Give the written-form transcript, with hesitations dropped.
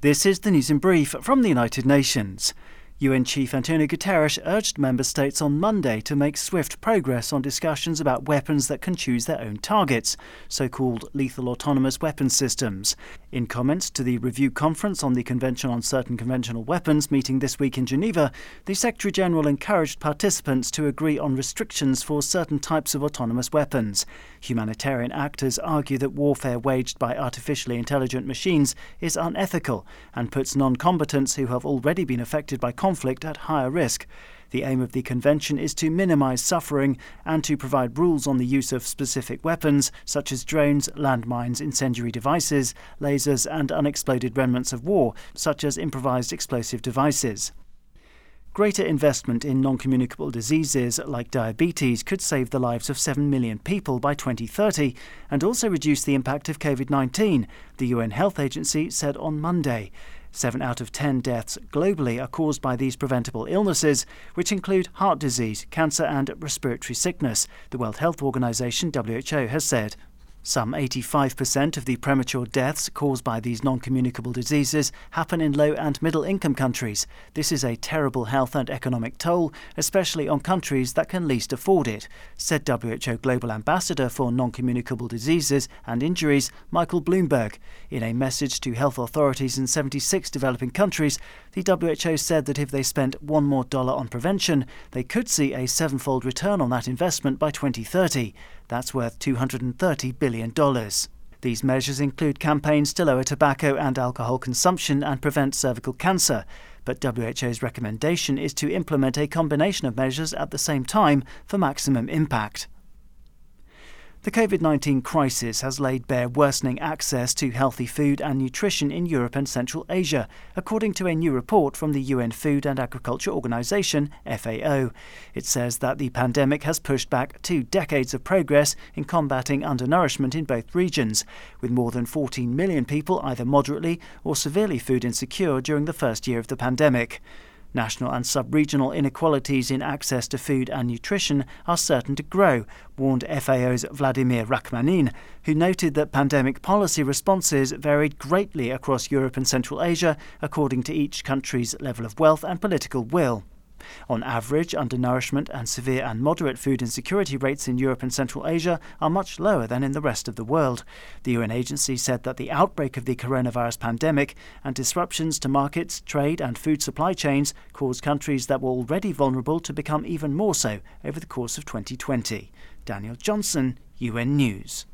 This is the news in brief from the United Nations. UN Chief Antonio Guterres urged member states on Monday to make swift progress on discussions about weapons that can choose their own targets, so-called lethal autonomous weapons systems. In comments to the review conference on the Convention on Certain Conventional Weapons meeting this week in Geneva, the Secretary-General encouraged participants to agree on restrictions for certain types of autonomous weapons. Humanitarian actors argue that warfare waged by artificially intelligent machines is unethical and puts non-combatants who have already been affected by conflict at higher risk. The aim of the convention is to minimise suffering and to provide rules on the use of specific weapons such as drones, landmines, incendiary devices, lasers and unexploded remnants of war, such as improvised explosive devices. Greater investment in non-communicable diseases like diabetes could save the lives of 7 million people by 2030 and also reduce the impact of COVID-19, the UN Health Agency said on Monday. 7 out of 10 deaths globally are caused by these preventable illnesses, which include heart disease, cancer and respiratory sickness, the World Health Organization (WHO) has said. Some 85% of the premature deaths caused by these non-communicable diseases happen in low- and middle-income countries. This is a terrible health and economic toll, especially on countries that can least afford it, said WHO Global Ambassador for Non-Communicable Diseases and Injuries, Michael Bloomberg. In a message to health authorities in 76 developing countries, the WHO said that if they spent $1 more on prevention, they could see a 7-fold return on that investment by 2030. That's worth $230 billion. These measures include campaigns to lower tobacco and alcohol consumption and prevent cervical cancer. But WHO's recommendation is to implement a combination of measures at the same time for maximum impact. The COVID-19 crisis has laid bare worsening access to healthy food and nutrition in Europe and Central Asia, according to a new report from the UN Food and Agriculture Organization, FAO. It says that the pandemic has pushed back 2 decades of progress in combating undernourishment in both regions, with more than 14 million people either moderately or severely food insecure during the first year of the pandemic. National and sub-regional inequalities in access to food and nutrition are certain to grow, warned FAO's Vladimir Rachmanin, who noted that pandemic policy responses varied greatly across Europe and Central Asia according to each country's level of wealth and political will. On average, undernourishment and severe and moderate food insecurity rates in Europe and Central Asia are much lower than in the rest of the world. The UN agency said that the outbreak of the coronavirus pandemic and disruptions to markets, trade and food supply chains caused countries that were already vulnerable to become even more so over the course of 2020. Daniel Johnson, UN News.